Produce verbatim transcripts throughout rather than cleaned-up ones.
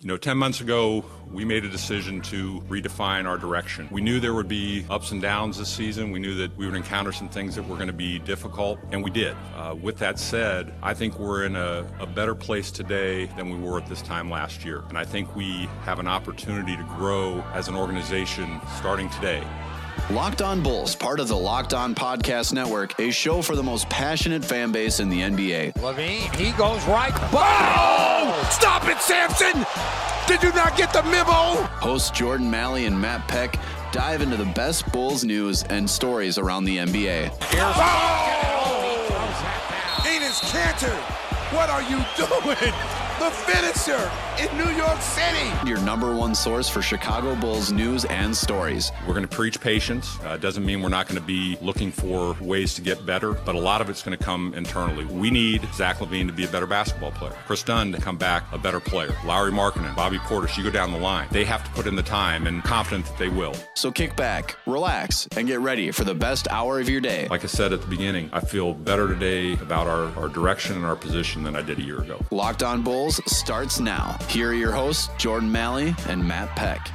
You know, ten months ago, we made a decision to redefine our direction. We knew there would be ups and downs this season. We knew that we would encounter some things that were going to be difficult, and we did. Uh, with that said, I think we're in a, a better place today than we were at this time last year. And I think we have an opportunity to grow as an organization starting today. Locked On Bulls, part of the Locked On Podcast Network, a show for the most passionate fan base in the N B A. LaVine, he goes right. Oh! Stop it, Samson! Did you not get the memo? Hosts Jordan Malley and Matt Peck dive into the best Bulls news and stories around the N B A. Oh! Enes Kanter, what are you doing? The finisher in New York City. Your number one source for Chicago Bulls news and stories. We're going to preach patience. Uh, doesn't mean we're not going to be looking for ways to get better, but a lot of it's going to come internally. We need Zach LaVine to be a better basketball player. Chris Dunn to come back a better player. Lauri Markkanen, Bobby Portis, you go down the line. They have to put in the time, and confident that they will. So kick back, relax, and get ready for the best hour of your day. Like I said at the beginning, I feel better today about our, our direction and our position than I did a year ago. Locked On Bulls starts now. Here are your hosts, Jordan Malley and Matt Peck.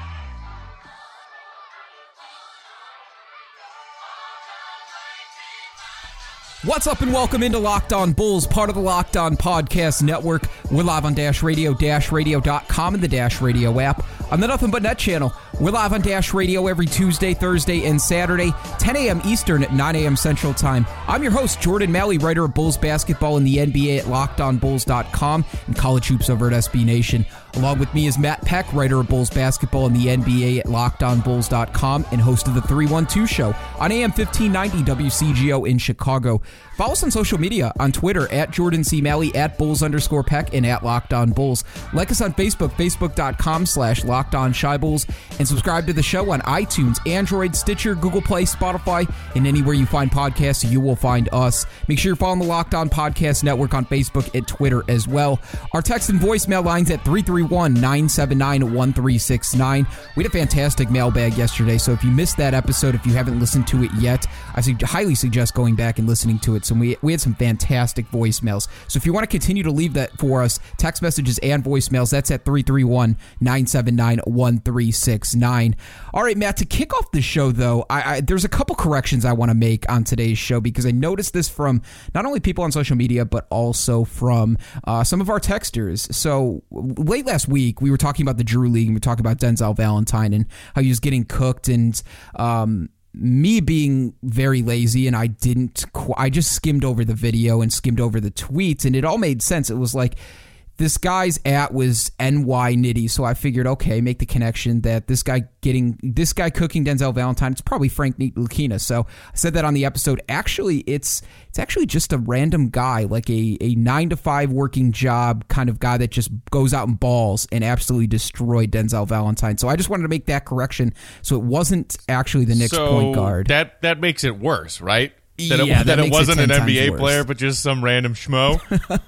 What's up and welcome into Locked On Bulls, part of the Locked On Podcast Network. We're live on Dash Radio, dash radio dot com, and the Dash Radio app. On the Nothing But Net channel, we're live on Dash Radio every Tuesday, Thursday, and Saturday, ten a.m. Eastern at nine a.m. Central Time. I'm your host, Jordan Malley, writer of Bulls basketball in the N B A at locked on bulls dot com and college hoops over at S B Nation. Along with me is Matt Peck, writer of Bulls basketball in the N B A at locked on bulls dot com and host of the three one two show on A M fifteen ninety W C G O in Chicago. Follow us on social media on Twitter at Jordan C. Malley, at Bulls underscore Peck, and at Locked On Bulls. Like us on Facebook, facebook dot com slash Locked On Shy Bulls, and subscribe to the show on iTunes, Android, Stitcher, Google Play, Spotify, and anywhere you find podcasts, you will find us. Make sure you're following the Locked On Podcast Network on Facebook and Twitter as well. Our text and voicemail lines at three three one, nine seven nine, one three six nine. We had a fantastic mailbag yesterday, so if you missed that episode, if you haven't listened to it yet, I su- highly suggest going back and listening to it. So we, we had some fantastic voicemails. So if you want to continue to leave that for us, text messages and voicemails, that's at three three one, nine seven nine, one three six nine. All right, Matt, to kick off the show, though, I, I, there's a couple corrections I want to make on today's show because I noticed this from not only people on social media, but also from uh, some of our texters. So late last week, we were talking about the Drew League, and we were talking about Denzel Valentine and how he was getting cooked, and um, me being very lazy, and I didn't, qu- I just skimmed over the video and skimmed over the tweets, and it all made sense. It was like, this guy's at was N Y Nitty, so I figured, okay, make the connection that this guy getting, this guy cooking Denzel Valentine, it's probably Frank Ntilikina. So I said that on the episode. Actually, it's it's actually just a random guy, like a, a nine to five working job kind of guy that just goes out and balls and absolutely destroyed Denzel Valentine. So I just wanted to make that correction. So it wasn't actually the Knicks so point guard. That that makes it worse, right? That yeah, it, that, that it wasn't it an N B A worse. player, but just some random schmo.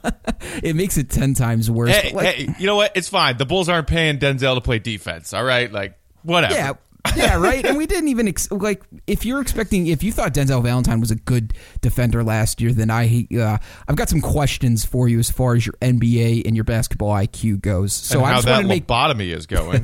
It makes it ten times worse. Hey, like, hey, you know what? It's fine. The Bulls aren't paying Denzel to play defense. All right, like whatever. Yeah, yeah, right. And we didn't even ex- like. If you're expecting, if you thought Denzel Valentine was a good defender last year, then I, uh, I've got some questions for you as far as your N B A and your basketball I Q goes. So and I how just that wanted to make lobotomy is going.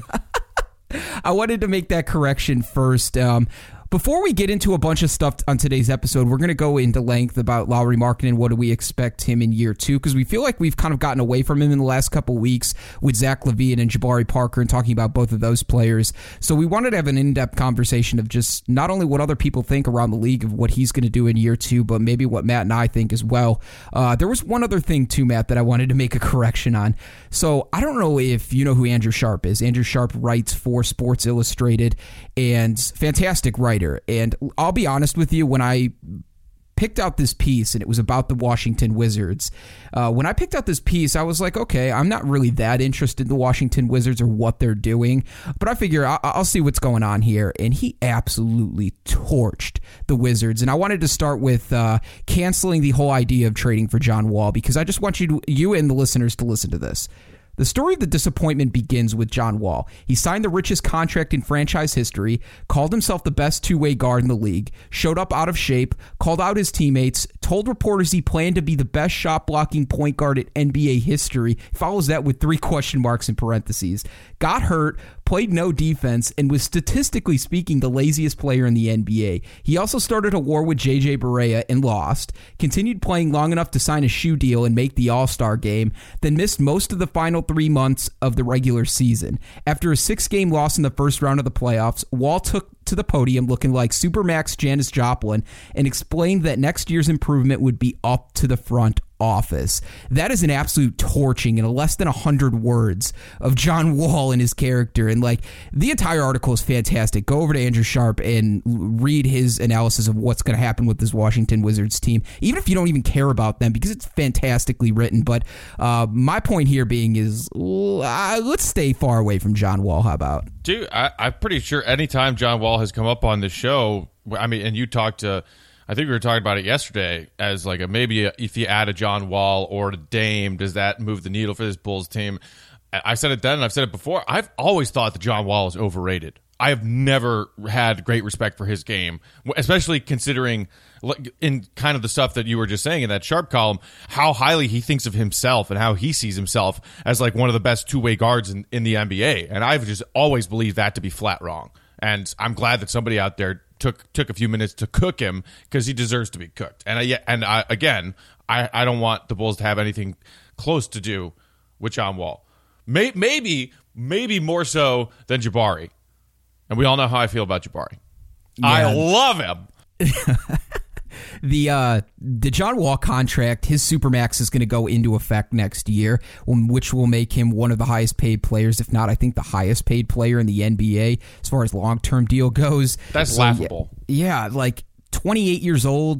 I wanted to make that correction first. Um, Before we get into a bunch of stuff on today's episode, we're going to go into length about Lauri Markkanen. What do we expect him in year two? Because we feel like we've kind of gotten away from him in the last couple weeks with Zach LaVine and Jabari Parker and talking about both of those players. So we wanted to have an in-depth conversation of just not only what other people think around the league of what he's going to do in year two, but maybe what Matt and I think as well. Uh, there was one other thing too, Matt, that I wanted to make a correction on. So I don't know if you know who Andrew Sharp is. Andrew Sharp writes for Sports Illustrated and fantastic writer. And I'll be honest with you, when I picked out this piece and it was about the Washington Wizards, uh, when I picked out this piece, I was like, okay, I'm not really that interested in the Washington Wizards or what they're doing, but I figure I'll, I'll see what's going on here. And he absolutely torched the Wizards. And I wanted to start with uh, canceling the whole idea of trading for John Wall, because I just want you to, you and the listeners to listen to this. The story of the disappointment begins with John Wall. He signed the richest contract in franchise history, called himself the best two-way guard in the league, showed up out of shape, called out his teammates, told reporters he planned to be the best shot-blocking point guard in N B A history. Follows that with three question marks in parentheses. Got hurt, played no defense, and was statistically speaking the laziest player in the N B A. He also started a war with J J Barea and lost, continued playing long enough to sign a shoe deal and make the All-Star game, then missed most of the final three months of the regular season. After a six-game loss in the first round of the playoffs, Wall took to the podium looking like Supermax Janis Joplin and explained that next year's improvement would be up to the front office. That is an absolute torching in less than one hundred words of John Wall and his character. And like, the entire article is fantastic. Go over to Andrew Sharp and read his analysis of what's going to happen with this Washington Wizards team, even if you don't even care about them, because it's fantastically written. But uh, my point here being is uh, let's stay far away from John Wall. How about? Dude, I, I'm pretty sure anytime John Wall has come up on the show, I mean, and you talked to, I think we were talking about it yesterday as like a maybe a, if you add a John Wall or a Dame, does that move the needle for this Bulls team? I said it then and I've said it before. I've always thought that John Wall is overrated. I have never had great respect for his game, especially considering in kind of the stuff that you were just saying in that Sharp column, how highly he thinks of himself and how he sees himself as like one of the best two-way guards in, in the N B A. And I've just always believed that to be flat wrong. And I'm glad that somebody out there took took a few minutes to cook him because he deserves to be cooked. And I, and I, again, I, I don't want the Bulls to have anything close to do with John Wall. May, maybe, maybe more so than Jabari. And we all know how I feel about Jabari. Yeah. I love him. The uh, the John Wall contract, his Supermax is going to go into effect next year, which will make him one of the highest paid players, if not, I think, the highest paid player in the N B A as far as long-term deal goes. That's so, laughable. Yeah, yeah, like twenty-eight years old,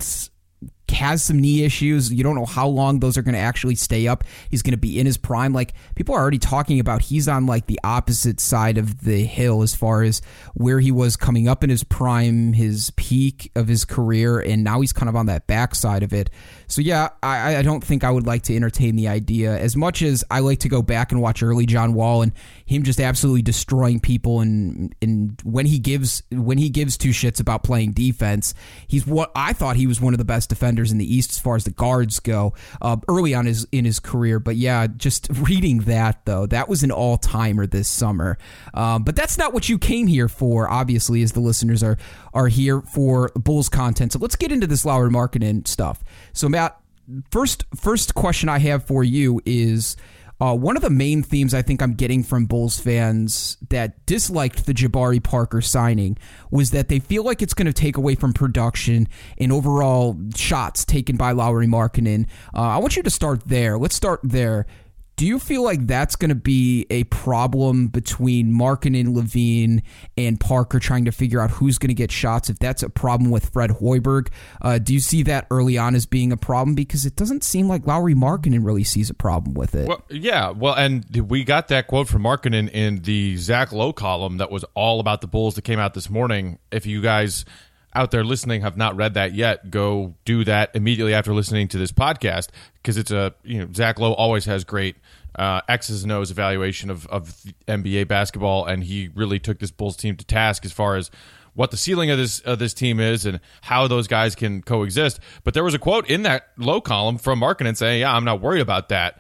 has some knee issues. You don't know how long those are going to actually stay up. He's going to be in his prime. Like, people are already talking about he's on like the opposite side of the hill as far as where he was coming up in his prime, his peak of his career, and now he's kind of on that backside of it. So yeah, I, I don't think I would like to entertain the idea as much as I like to go back and watch early John Wall and him just absolutely destroying people. And, and when he gives when he gives two shits about playing defense, he's what I thought he was one of the best defenders in the East as far as the guards go uh, early on his in his career. But yeah, just reading that though, that was an all timer this summer. Um, but that's not what you came here for, obviously, as the listeners are are here for Bulls content. So let's get into this Lauri Markkanen stuff. So Matt, first first question I have for you is uh, one of the main themes I think I'm getting from Bulls fans that disliked the Jabari Parker signing was that they feel like it's going to take away from production and overall shots taken by Lauri Markkanen. Uh, I want you to start there. Let's start there. Do you feel like that's going to be a problem between Markkanen, LaVine, and Parker trying to figure out who's going to get shots? If that's a problem with Fred Hoiberg, uh, do you see that early on as being a problem? Because it doesn't seem like Lauri Markkanen really sees a problem with it. Well, yeah, well, and we got that quote from Markkanen in the Zach Lowe column that was all about the Bulls that came out this morning. If you guys out there listening have not read that yet, go do that immediately after listening to this podcast, because it's a, you know, Zach Lowe always has great uh, X's and O's evaluation of, of N B A basketball, and he really took this Bulls team to task as far as what the ceiling of this of this team is and how those guys can coexist. But there was a quote in that Lowe column from Markkanen saying, yeah, I'm not worried about that.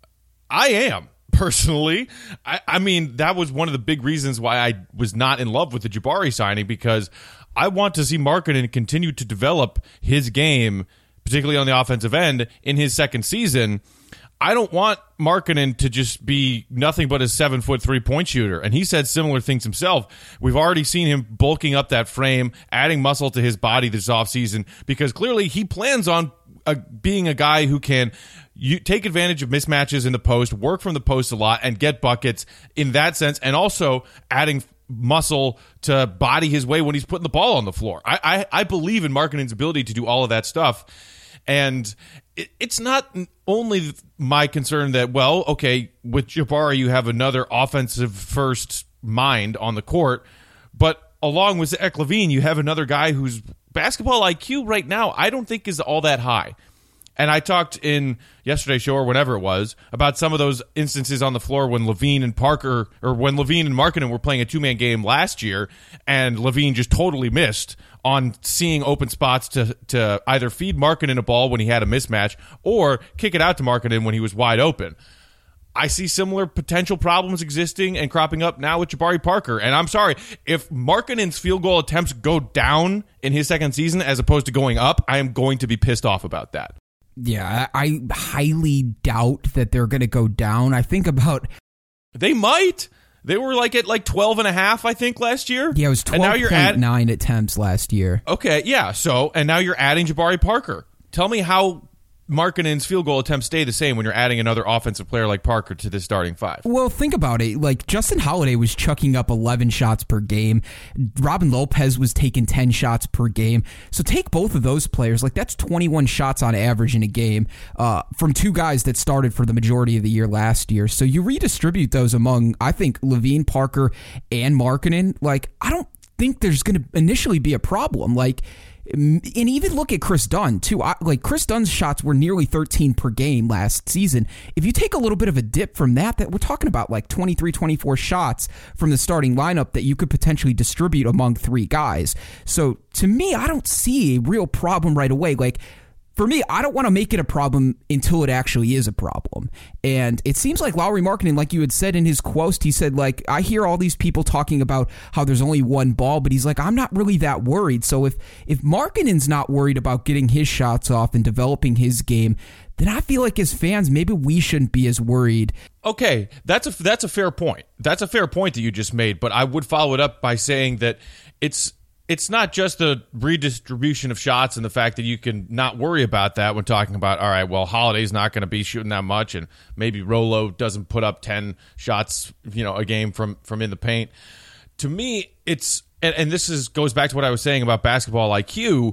I am. Personally, I, I mean, that was one of the big reasons why I was not in love with the Jabari signing, because I want to see Markkanen continue to develop his game, particularly on the offensive end, in his second season. I don't want Markkanen to just be nothing but a seven-foot three-point shooter, and he said similar things himself. We've already seen him bulking up that frame, adding muscle to his body this offseason, because clearly he plans on uh, being a guy who can you take advantage of mismatches in the post, work from the post a lot, and get buckets in that sense, and also adding muscle to body his way when he's putting the ball on the floor. I I, I believe in Markkanen's ability to do all of that stuff, and it, it's not only my concern that, well, okay, with Jabari you have another offensive first mind on the court, but along with Zach LaVine, you have another guy whose basketball I Q right now I don't think is all that high. And I talked in yesterday's show or whenever it was about some of those instances on the floor when LaVine and Parker, or when LaVine and Markkanen were playing a two-man game last year, and LaVine just totally missed on seeing open spots to to either feed Markkanen a ball when he had a mismatch or kick it out to Markkanen when he was wide open. I see similar potential problems existing and cropping up now with Jabari Parker. And I'm sorry, if Markkanen's field goal attempts go down in his second season as opposed to going up, I am going to be pissed off about that. Yeah, I highly doubt that they're going to go down. I think about... They might. They were like at like twelve and a half, I think, last year. Yeah, it was twelve point nine attempts last year. Okay, yeah. So, and now you're adding Jabari Parker. Tell me how Markkanen's field goal attempts stay the same when you're adding another offensive player like Parker to the starting five. Well, think about it. Like, Justin Holiday was chucking up eleven shots per game. Robin Lopez was taking ten shots per game. So take both of those players. Like, that's twenty-one shots on average in a game uh, from two guys that started for the majority of the year last year. So you redistribute those among, I think, LaVine, Parker, and Markkanen. Like, I don't think there's going to initially be a problem. Like, and even look at Chris Dunn, too. I, like, Chris Dunn's shots were nearly thirteen per game last season. If you take a little bit of a dip from that, that we're talking about like twenty-three, twenty-four shots from the starting lineup that you could potentially distribute among three guys. So, to me, I don't see a real problem right away. Like, for me, I don't want to make it a problem until it actually is a problem. And it seems like Lauri Markkanen, like you had said in his quote, he said, like, I hear all these people talking about how there's only one ball, but he's like, I'm not really that worried. So if, if Markkanen's not worried about getting his shots off and developing his game, then I feel like as fans, maybe we shouldn't be as worried. Okay, that's a, that's a fair point. That's a fair point that you just made, but I would follow it up by saying that it's It's not just the redistribution of shots and the fact that you can not worry about that when talking about, all right, well, Holiday's not going to be shooting that much, and maybe Rolo doesn't put up ten shots, you know, a game from, from in the paint. To me, it's, and, and this is goes back to what I was saying about basketball I Q,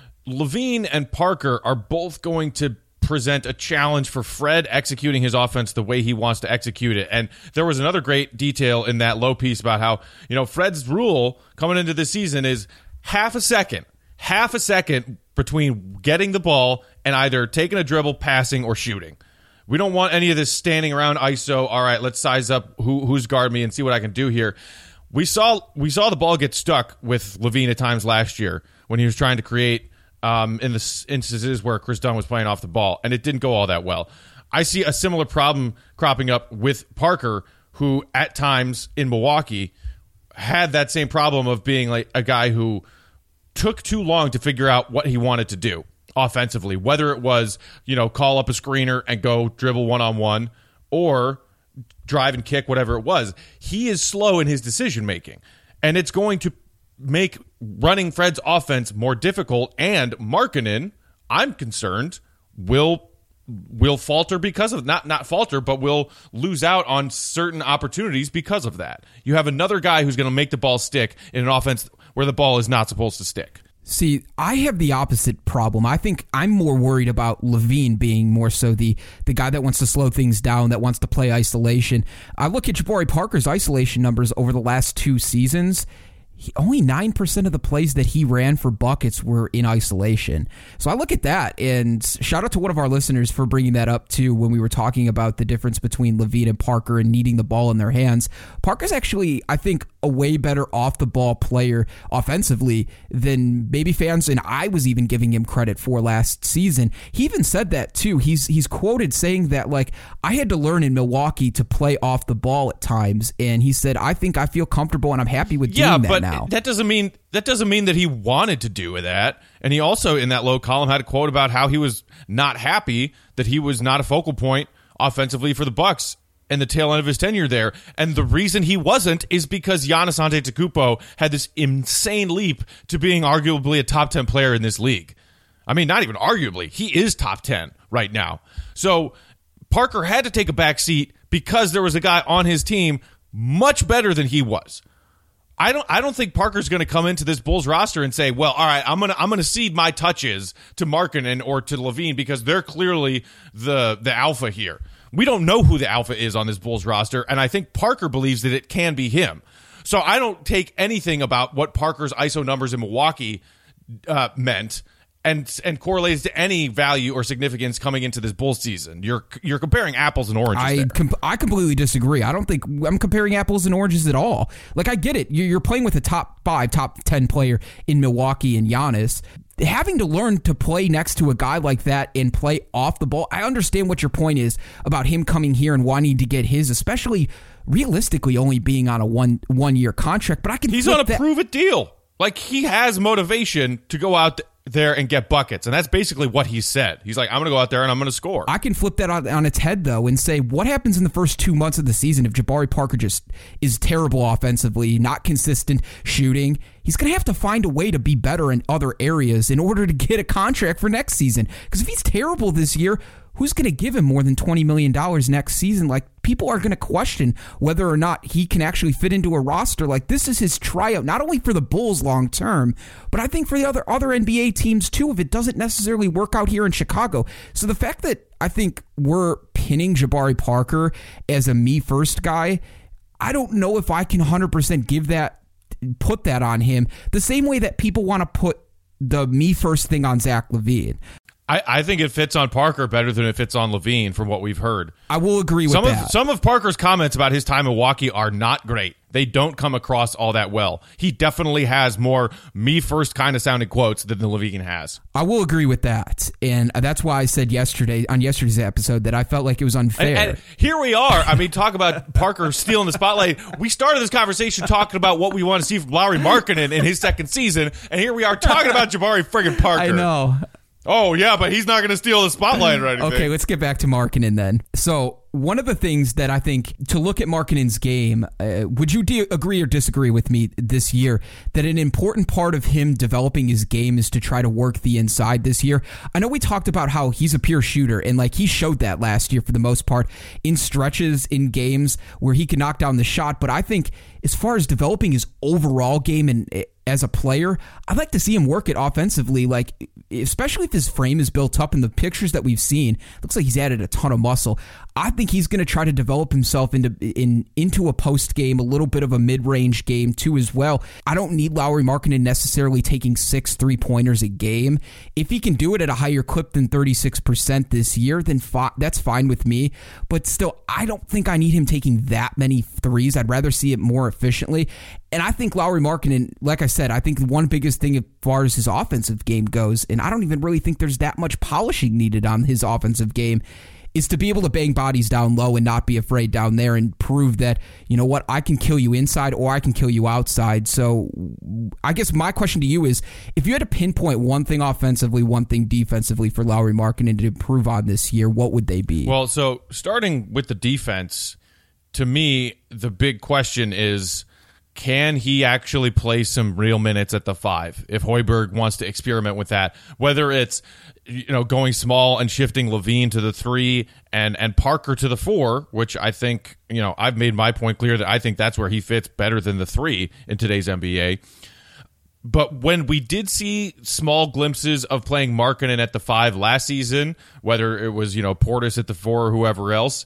LaVine and Parker are both going to present a challenge for Fred executing his offense the way he wants to execute it. And there was another great detail in that low piece about how, you know, Fred's rule coming into this season is half a second, half a second between getting the ball and either taking a dribble, passing, or shooting. We don't want any of this standing around I S O. All right, let's size up who who's guard me and see what I can do here. We saw we saw the ball get stuck with LaVine at times last year when he was trying to create Um, in the instances where Chris Dunn was playing off the ball, and it didn't go all that well. I see a similar problem cropping up with Parker, who at times in Milwaukee had that same problem of being like a guy who took too long to figure out what he wanted to do offensively, whether it was, you know, call up a screener and go dribble one-on-one or drive and kick, whatever it was. He is slow in his decision-making, and it's going to make running Fred's offense more difficult, and Markkanen, I'm concerned, will will falter because of not not falter, but will lose out on certain opportunities because of that. You have another guy who's going to make the ball stick in an offense where the ball is not supposed to stick. See, I have the opposite problem. I think I'm more worried about LaVine being more so the, the guy that wants to slow things down, that wants to play isolation. I look at Jabari Parker's isolation numbers over the last two seasons. He, only nine percent of the plays that he ran for buckets were in isolation. So I look at that, and shout out to one of our listeners for bringing that up too when we were talking about the difference between LaVine and Parker and needing the ball in their hands. Parker's actually, I think, a way better off-the-ball player offensively than maybe fans, and I was even giving him credit for last season. He even said that too. He's he's quoted saying that, like, I had to learn in Milwaukee to play off the ball at times, and he said, I think I feel comfortable and I'm happy with yeah, doing that but now. That doesn't mean that doesn't mean that he wanted to do that. And he also, in that low column, had a quote about how he was not happy that he was not a focal point offensively for the Bucks in the tail end of his tenure there. And the reason he wasn't is because Giannis Antetokounmpo had this insane leap to being arguably a top ten player in this league. I mean, not even arguably. He is top ten right now. So Parker had to take a back seat because there was a guy on his team much better than he was. I don't. I don't think Parker's going to come into this Bulls roster and say, "Well, all right, I'm gonna I'm gonna cede my touches to Markkanen or to LaVine because they're clearly the the alpha here." We don't know who the alpha is on this Bulls roster, and I think Parker believes that it can be him. So I don't take anything about what Parker's I S O numbers in Milwaukee uh, meant and and correlates to any value or significance coming into this Bulls season. You're you're comparing apples and oranges I there. Com- I completely disagree. I don't think I'm comparing apples and oranges at all. Like, I get it. You're playing with a top five, top ten player in Milwaukee and Giannis. Having to learn to play next to a guy like that and play off the ball, I understand what your point is about him coming here and wanting to get his, especially realistically only being on a one one year contract. But I can He's flip on a that- prove it deal. Like, he has motivation to go out there and get buckets, and that's basically what he said. He's like, I'm going to go out there and I'm going to score. I can flip that on, on its head, though, and say, what happens in the first two months of the season if Jabari Parker just is terrible offensively, not consistent shooting? He's going to have to find a way to be better in other areas in order to get a contract for next season. Because if he's terrible this year, who's going to give him more than twenty million dollars next season? Like, people are going to question whether or not he can actually fit into a roster. Like, this is his tryout, not only for the Bulls long term, but I think for the other, other N B A teams too, if it doesn't necessarily work out here in Chicago. So the fact that I think we're pinning Jabari Parker as a me first guy, I don't know if I can one hundred percent give that, put that on him the same way that people want to put the me first thing on Zach LaVine. I, I think it fits on Parker better than it fits on LaVine, from what we've heard. I will agree with some that. Of, some of Parker's comments about his time in Milwaukee are not great. They don't come across all that well. He definitely has more me-first kind of sounding quotes than the LaVine has. I will agree with that. And that's why I said yesterday, on yesterday's episode, that I felt like it was unfair. And, and here we are. I mean, talk about Parker stealing the spotlight. We started this conversation talking about what we want to see from Lauri Markkanen in his second season, and here we are talking about Jabari friggin' Parker. I know. Oh, yeah, but he's not going to steal the spotlight or anything. Okay, let's get back to Markkanen then. So, one of the things that I think, to look at Markkanen's game, uh, would you de- agree or disagree with me this year that an important part of him developing his game is to try to work the inside this year? I know we talked about how he's a pure shooter, and like he showed that last year for the most part in stretches in games where he could knock down the shot, but I think as far as developing his overall game and as a player, I'd like to see him work it offensively, like especially if his frame is built up in the pictures that we've seen. Looks like he's added a ton of muscle. I think he's going to try to develop himself into in into a post game, a little bit of a mid range game too as well. I don't need Lauri Markkanen necessarily taking six three pointers a game. If he can do it at a higher clip than thirty-six percent this year, then fi- that's fine with me. But still, I don't think I need him taking that many threes. I'd rather see it more efficiently. And I think Lauri Markkanen, like I said, I think one biggest thing as far as his offensive game goes, and I don't even really think there's that much polishing needed on his offensive game, is to be able to bang bodies down low and not be afraid down there and prove that, you know what, I can kill you inside or I can kill you outside. So I guess my question to you is, if you had to pinpoint one thing offensively, one thing defensively for Lauri Markkanen to improve on this year, what would they be? Well, so starting with the defense, to me, the big question is, can he actually play some real minutes at the five if Hoiberg wants to experiment with that? Whether it's, you know, going small and shifting LaVine to the three and, and Parker to the four, which I think, you know, I've made my point clear that I think that's where he fits better than the three in today's N B A. But when we did see small glimpses of playing Markkanen at the five last season, whether it was, you know, Portis at the four or whoever else,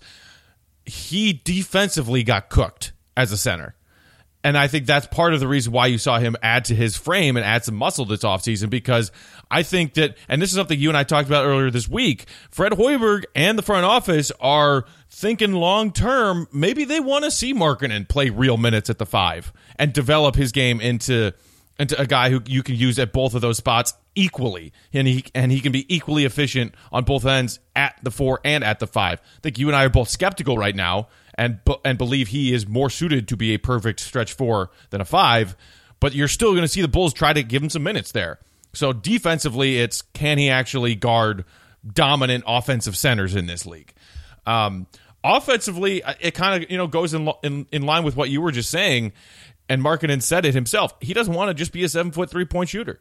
he defensively got cooked as a center. And I think that's part of the reason why you saw him add to his frame and add some muscle this offseason, because I think that, and this is something you and I talked about earlier this week, Fred Hoiberg and the front office are thinking long-term, maybe they want to see Markkanen play real minutes at the five and develop his game into, into a guy who you can use at both of those spots equally, and he and he can be equally efficient on both ends at the four and at the five. I think you and I are both skeptical right now and and believe he is more suited to be a perfect stretch four than a five, but you're still going to see the Bulls try to give him some minutes there. So defensively, it's can he actually guard dominant offensive centers in this league? Um, offensively, it kind of you know goes in, in in line with what you were just saying, and Markkanen said it himself. He doesn't want to just be a seven foot three point shooter.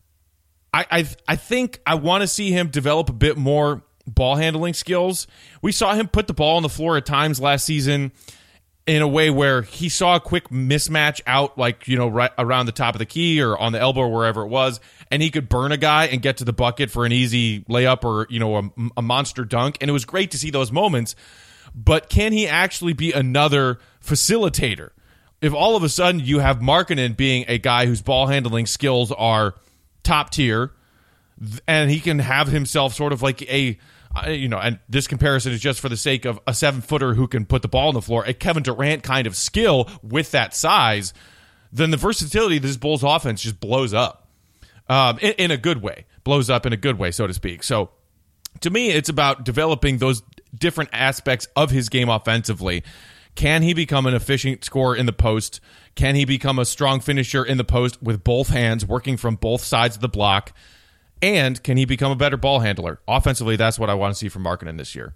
I, I I think I want to see him develop a bit more ball handling skills. We saw him put the ball on the floor at times last season in a way where he saw a quick mismatch out, like, you know, right around the top of the key or on the elbow or wherever it was, and he could burn a guy and get to the bucket for an easy layup or, you know, a, a monster dunk. And it was great to see those moments. But can he actually be another facilitator? If all of a sudden you have Markkanen being a guy whose ball handling skills are top tier, and he can have himself sort of like a, you know, and this comparison is just for the sake of a seven-footer who can put the ball on the floor, a Kevin Durant kind of skill with that size, then the versatility of this Bulls offense just blows up um, in, in a good way, blows up in a good way, so to speak. So to me, it's about developing those different aspects of his game offensively. Can he become an efficient scorer in the post? Can he become a strong finisher in the post with both hands, working from both sides of the block? And can he become a better ball handler? Offensively, that's what I want to see from Markkanen this year.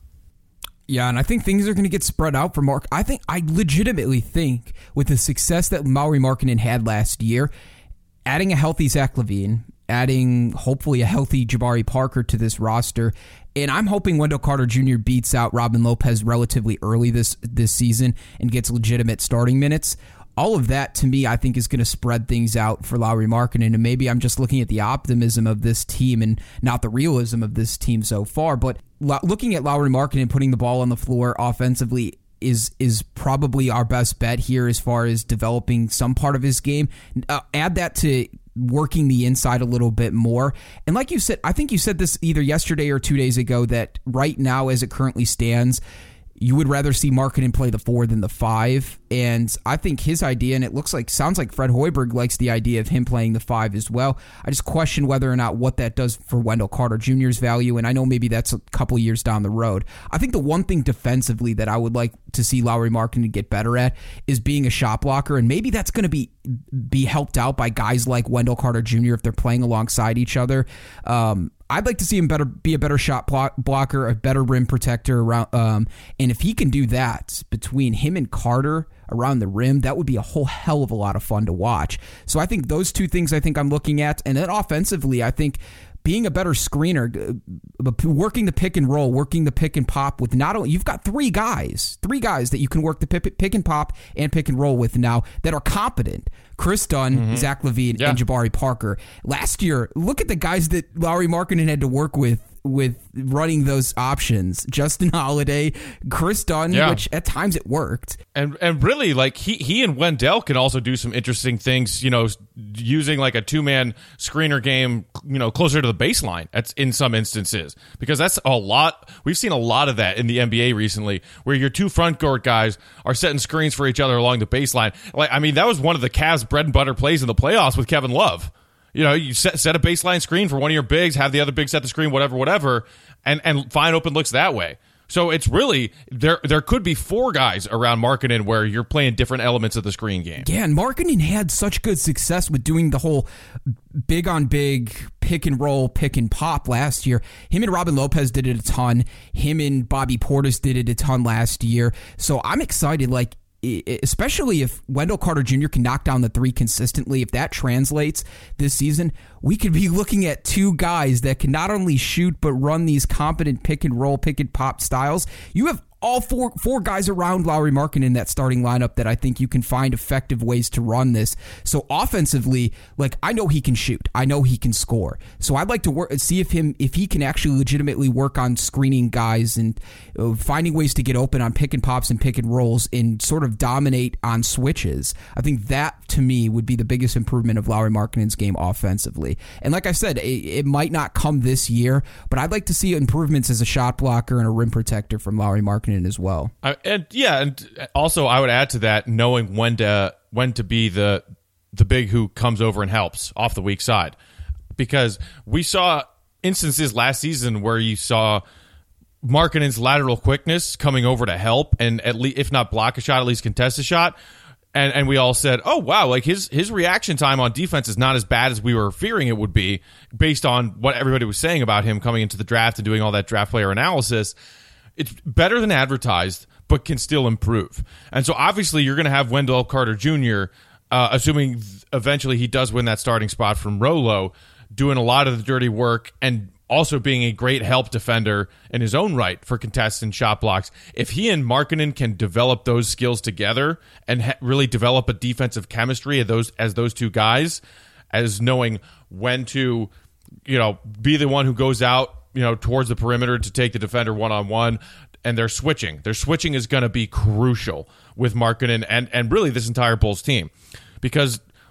Yeah, and I think things are going to get spread out for Mark. I think I legitimately think with the success that Lauri Markkanen had last year, adding a healthy Zach LaVine, adding hopefully a healthy Jabari Parker to this roster, and I'm hoping Wendell Carter Junior beats out Robin Lopez relatively early this this season and gets legitimate starting minutes. All of that, to me, I think is going to spread things out for Lauri Markkanen, and maybe I'm just looking at the optimism of this team and not the realism of this team so far, but looking at Lauri Markkanen putting the ball on the floor offensively is is probably our best bet here as far as developing some part of his game. Uh, add that to working the inside a little bit more. And like you said, I think you said this either yesterday or two days ago, that right now as it currently stands, you would rather see Markkanen play the four than the five. And I think his idea, and it looks like, sounds like Fred Hoiberg likes the idea of him playing the five as well. I just question whether or not what that does for Wendell Carter Junior's value. And I know maybe that's a couple years down the road. I think the one thing defensively that I would like to see Lauri Markkanen get better at is being a shot blocker. And maybe that's going to be be helped out by guys like Wendell Carter Junior if they're playing alongside each other. Um, I'd like to see him better be a better shot block, blocker, a better rim protector around. Um, and if he can do that between him and Carter around the rim, that would be a whole hell of a lot of fun to watch. So I think those two things I think I'm looking at. And then offensively, I think being a better screener, working the pick and roll, working the pick and pop with not only, you've got three guys, three guys that you can work the pick and pop and pick and roll with now that are competent. Chris Dunn, mm-hmm. Zach LaVine, yeah. and Jabari Parker. Last year, look at the guys that Lauri Markkanen had to work with with running those options. Justin Holiday, Chris Dunn, yeah. which at times it worked. And and really, like, he he and Wendell can also do some interesting things, you know, using like a two-man screener game, you know, closer to the baseline that's in some instances. Because that's a lot. We've seen a lot of that in the N B A recently, where your two front court guys are setting screens for each other along the baseline. Like, I mean, that was one of the Cavs' bread and butter plays in the playoffs with Kevin Love. You know, you set set a baseline screen for one of your bigs, have the other big set the screen, whatever, whatever, and, and find open looks that way. So it's really, there there could be four guys around Markkanen where you're playing different elements of the screen game. Yeah, and Markkanen had such good success with doing the whole big on big, pick and roll, pick and pop last year. Him and Robin Lopez did it a ton. Him and Bobby Portis did it a ton last year. So I'm excited, like, especially if Wendell Carter Junior can knock down the three consistently, if that translates this season, we could be looking at two guys that can not only shoot but run these competent pick and roll, pick and pop styles. You have all four four guys around Lauri Markkanen in that starting lineup that I think you can find effective ways to run this. So offensively, like, I know he can shoot. I know he can score. So I'd like to work see if him if he can actually legitimately work on screening guys and uh, finding ways to get open on pick and pops and pick and rolls and sort of dominate on switches. I think that, to me, would be the biggest improvement of Lauri Markkanen's game offensively. And like I said, it, it might not come this year, but I'd like to see improvements as a shot blocker and a rim protector from Lauri Markkanen as well. Uh, and yeah, and also I would add to that, knowing when to when to be the the big who comes over and helps off the weak side, because we saw instances last season where you saw Markkanen's lateral quickness coming over to help and at least, if not block a shot, at least contest a shot. And and we all said, oh, wow, like his his reaction time on defense is not as bad as we were fearing it would be based on what everybody was saying about him coming into the draft and doing all that draft player analysis. It's better than advertised, but can still improve. And so obviously you're going to have Wendell Carter Junior, uh, assuming eventually he does win that starting spot from Rolo, doing a lot of the dirty work and also being a great help defender in his own right for contests and shot blocks. If he and Markkanen can develop those skills together and ha- really develop a defensive chemistry of those as those two guys, as knowing when to, you know, be the one who goes out, you know, towards the perimeter to take the defender one-on-one, and they're switching. Their switching is going to be crucial with Markkanen and, and really this entire Bulls team, because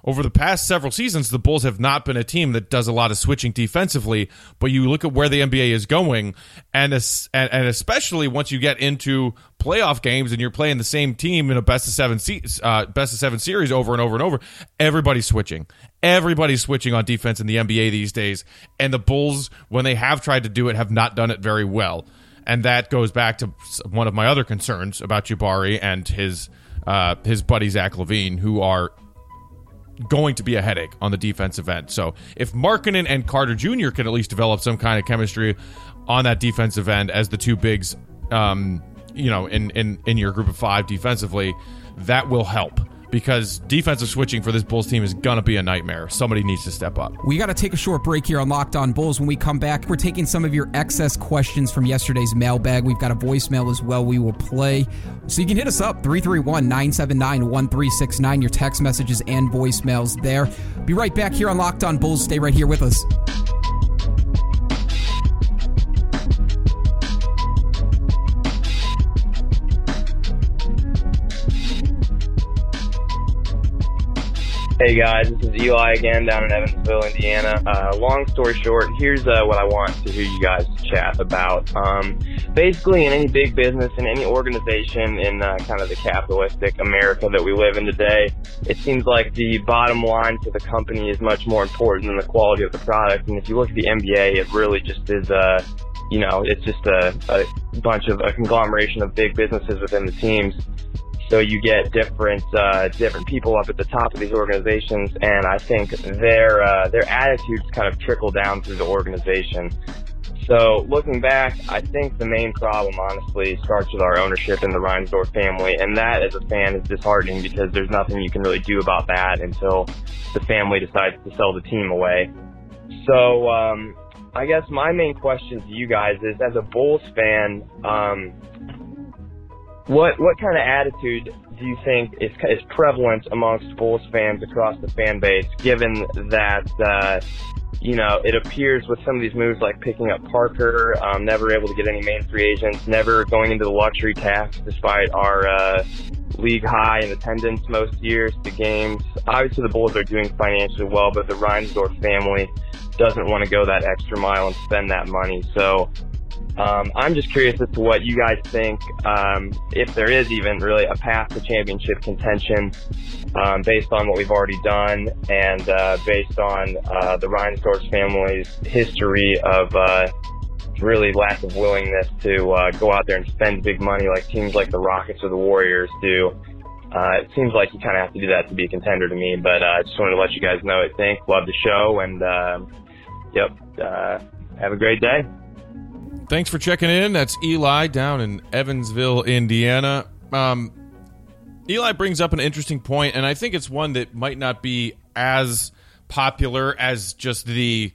over the past several seasons, the Bulls have not been a team that does a lot of switching defensively, but you look at where the N B A is going, and and especially once you get into playoff games and you're playing the same team in a best of seven uh, best of seven series over and over and over, everybody's switching. Everybody's switching on defense in the N B A these days, and the Bulls, when they have tried to do it, have not done it very well. And that goes back to one of my other concerns about Jabari and his uh, his buddy Zach LaVine, who are going to be a headache on the defensive end. So if Markkanen and Carter Junior can at least develop some kind of chemistry on that defensive end as the two bigs, um, you know, in, in, in your group of five defensively, that will help. Because defensive switching for this Bulls team is going to be a nightmare. Somebody needs to step up. We got to take a short break here on Locked On Bulls. When we come back, we're taking some of your excess questions from yesterday's mailbag. We've got a voicemail as well we will play. So you can hit us up, three three one, nine seven nine, one three six nine, your text messages and voicemails there. Be right back here on Locked On Bulls. Stay right here with us. Hey guys, this is Eli again down in Evansville, Indiana. Uh, long story short, here's uh, what I want to hear you guys chat about. Um, basically, in any big business, in any organization in uh, kind of the capitalistic America that we live in today, it seems like the bottom line to the company is much more important than the quality of the product. And if you look at the N B A, it really just is uh, you know, it's just a, a bunch of a conglomeration of big businesses within the teams. So you get different uh, different people up at the top of these organizations, and I think their uh, their attitudes kind of trickle down through the organization. So looking back, I think the main problem, honestly, starts with our ownership in the Reinsdorf family, and that, as a fan, is disheartening because there's nothing you can really do about that until the family decides to sell the team away. So um, I guess my main question to you guys is, as a Bulls fan, um, What what kind of attitude do you think is is prevalent amongst Bulls fans across the fan base, given that, uh, you know, it appears with some of these moves like picking up Parker, um, never able to get any main free agents, never going into the luxury tax despite our uh, league high in attendance most years to games. Obviously, the Bulls are doing financially well, but the Reinsdorf family doesn't want to go that extra mile and spend that money. So Um, I'm just curious as to what you guys think, um, if there is even really a path to championship contention, um, based on what we've already done and uh, based on uh, the Reinsdorf family's history of uh, really lack of willingness to uh, go out there and spend big money like teams like the Rockets or the Warriors do. Uh, it seems like you kind of have to do that to be a contender to me, but I uh, just wanted to let you guys know what I think. Love the show, and uh, yep, uh, have a great day. Thanks for checking in. That's Eli down in Evansville, Indiana. Um, Eli brings up an interesting point, and I think it's one that might not be as popular as just the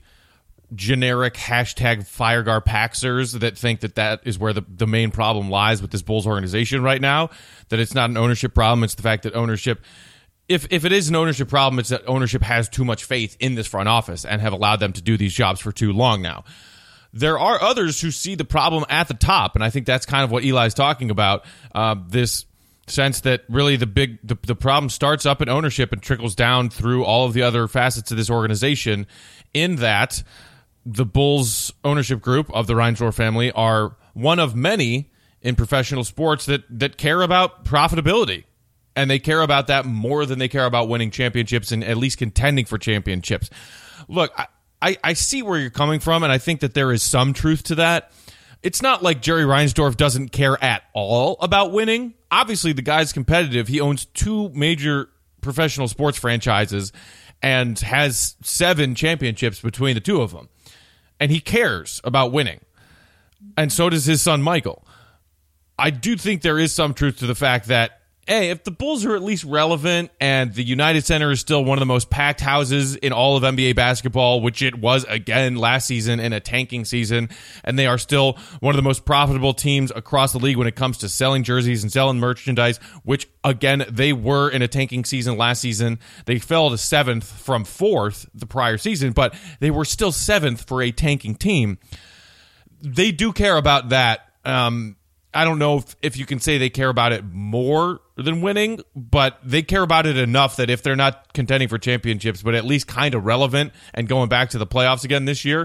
generic hashtag FireGar Paxers that think that that is where the, the main problem lies with this Bulls organization right now, that it's not an ownership problem. It's the fact that ownership, if, if it is an ownership problem, it's that ownership has too much faith in this front office and have allowed them to do these jobs for too long now. There are others who see the problem at the top, and I think that's kind of what Eli's talking about, uh, this sense that really the big the, the problem starts up in ownership and trickles down through all of the other facets of this organization, in that the Bulls ownership group of the Reinsdorf family are one of many in professional sports that that care about profitability, and they care about that more than they care about winning championships and at least contending for championships. Look, I I, I see where you're coming from, and I think that there is some truth to that. It's not like Jerry Reinsdorf doesn't care at all about winning. Obviously, the guy's competitive. He owns two major professional sports franchises and has seven championships between the two of them. And he cares about winning. And so does his son, Michael. I do think there is some truth to the fact that, hey, if the Bulls are at least relevant and the United Center is still one of the most packed houses in all of N B A basketball, which it was again last season in a tanking season, and they are still one of the most profitable teams across the league when it comes to selling jerseys and selling merchandise, which again, they were in a tanking season last season. They fell to seventh from fourth the prior season, but they were still seventh for a tanking team. They do care about that. Um, I don't know if, if you can say they care about it more than winning, but they care about it enough that if they're not contending for championships, but at least kind of relevant and going back to the playoffs again this year,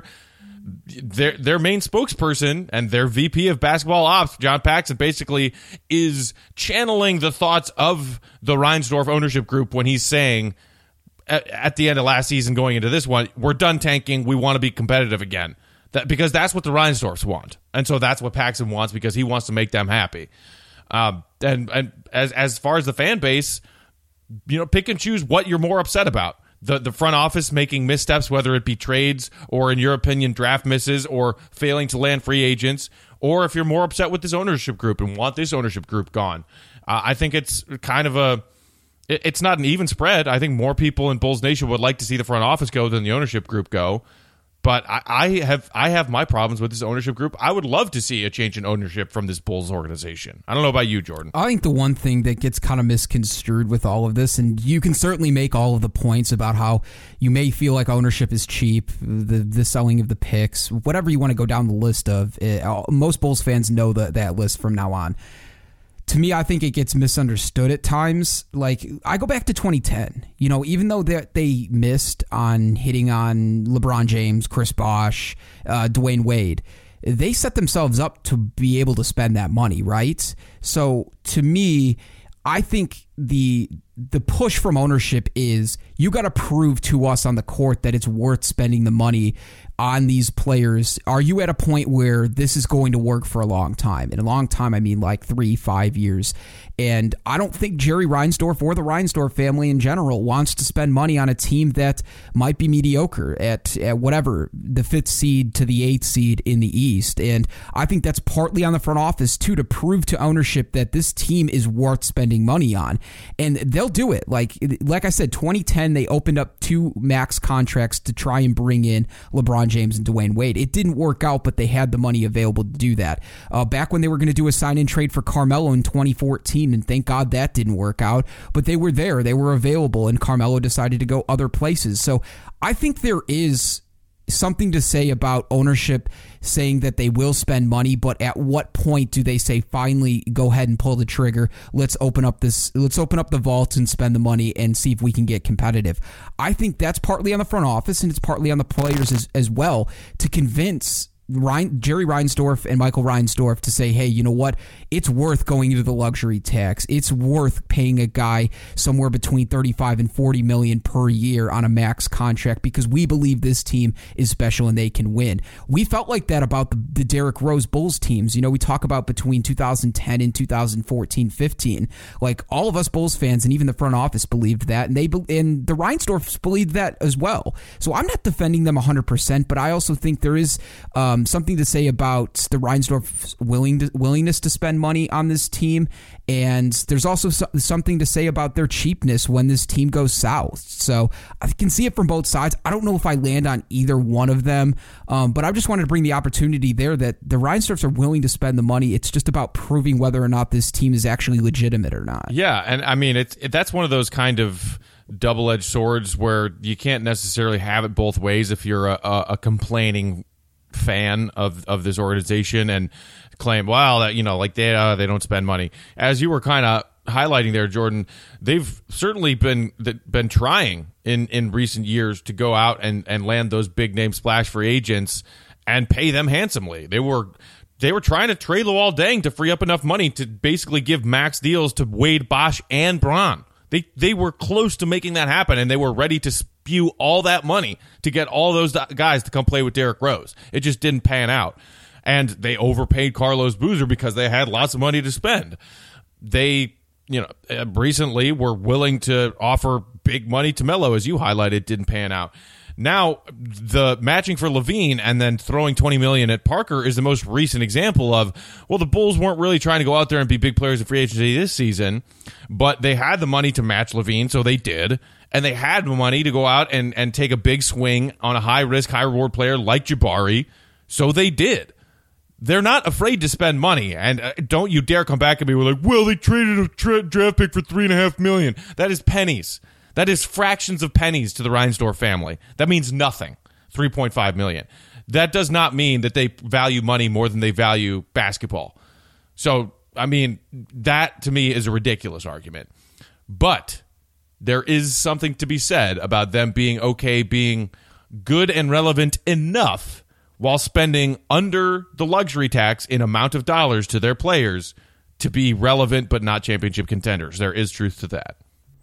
their their main spokesperson and their V P of basketball ops, John Paxson, basically is channeling the thoughts of the Reinsdorf ownership group when he's saying at, at the end of last season going into this one, we're done tanking, we want to be competitive again. That, because that's what the Reinsdorfs want. And so that's what Paxson wants because he wants to make them happy. Um, and and as as far as the fan base, you know, pick and choose what you're more upset about. The the front office making missteps, whether it be trades or, in your opinion, draft misses or failing to land free agents, or if you're more upset with this ownership group and want this ownership group gone. Uh, I think it's kind of a it, it's not an even spread. I think more people in Bulls Nation would like to see the front office go than the ownership group go. But I, I have I have my problems with this ownership group. I would love to see a change in ownership from this Bulls organization. I don't know about you, Jordan. I think the one thing that gets kind of misconstrued with all of this, and you can certainly make all of the points about how you may feel like ownership is cheap, the the selling of the picks, whatever you want to go down the list of. It, most Bulls fans know the, that list from now on. To me, I think it gets misunderstood at times. Like, I go back to twenty ten. You know, even though they, they missed on hitting on LeBron James, Chris Bosh, uh, Dwayne Wade, they set themselves up to be able to spend that money, right? So, to me, I think the the push from ownership is you got to prove to us on the court that it's worth spending the money on these players. Are you at a point where this is going to work for a long time? In a long time, I mean like three, five years. And I don't think Jerry Reinsdorf or the Reinsdorf family in general wants to spend money on a team that might be mediocre at, at whatever, the fifth seed to the eighth seed in the East. And I think that's partly on the front office, too, to prove to ownership that this team is worth spending money on. And they'll do it. Like, like I said, twenty ten, they opened up two max contracts to try and bring in LeBron James and Dwayne Wade. It didn't work out, but they had the money available to do that. Uh, back when they were going to do a sign-in trade for Carmelo in twenty fourteen, and thank God that didn't work out, but they were there, they were available, and Carmelo decided to go other places. So I think there is something to say about ownership saying that they will spend money, but at what point do they say, finally, go ahead and pull the trigger, let's open up this let's open up the vault and spend the money and see if we can get competitive. I think that's partly on the front office and it's partly on the players as, as well to convince Rein, Jerry Reinsdorf and Michael Reinsdorf to say, hey, you know what? It's worth going into the luxury tax. It's worth paying a guy somewhere between thirty-five and forty million per year on a max contract because we believe this team is special and they can win. We felt like that about the, the Derrick Rose Bulls teams. You know, we talk about between two thousand ten and two thousand fourteen fifteen. Like, all of us Bulls fans and even the front office believed that, and they and the Reinsdorfs believed that as well. So I'm not defending them one hundred percent, but I also think there is um, Um, something to say about the Reinsdorf's willing to, willingness to spend money on this team, and there's also so, something to say about their cheapness when this team goes south. So I can see it from both sides. I don't know if I land on either one of them, um, but I just wanted to bring the opportunity there that the Reinsdorfs are willing to spend the money. It's just about proving whether or not this team is actually legitimate or not. Yeah, and I mean, it's it, that's one of those kind of double-edged swords where you can't necessarily have it both ways if you're a, a, a complaining fan of of this organization and claim, wow, that, you know, like they uh, they don't spend money. As you were kind of highlighting there, Jordan, they've certainly been been trying in in recent years to go out and and land those big name splash free agents and pay them handsomely. They were they were trying to trade Luol Deng to free up enough money to basically give max deals to Wade, Bosh, and Braun. They they were close to making that happen, and they were ready to spew all that money to get all those guys to come play with Derrick Rose. It just didn't pan out. And they overpaid Carlos Boozer because they had lots of money to spend. They, you know, recently were willing to offer big money to Melo, as you highlighted, didn't pan out. Now, the matching for LaVine and then throwing twenty million dollars at Parker is the most recent example of, well, the Bulls weren't really trying to go out there and be big players in free agency this season, but they had the money to match LaVine, so they did. And they had the money to go out and, and take a big swing on a high-risk, high-reward player like Jabari, so they did. They're not afraid to spend money, and uh, don't you dare come back and be like, well, they traded a tra- draft pick for three point five million dollars. That is pennies. That is fractions of pennies to the Reinsdorf family. That means nothing, three point five million dollars. That does not mean that they value money more than they value basketball. So, I mean, that to me is a ridiculous argument. But there is something to be said about them being okay, being good and relevant enough while spending under the luxury tax in amount of dollars to their players to be relevant but not championship contenders. There is truth to that.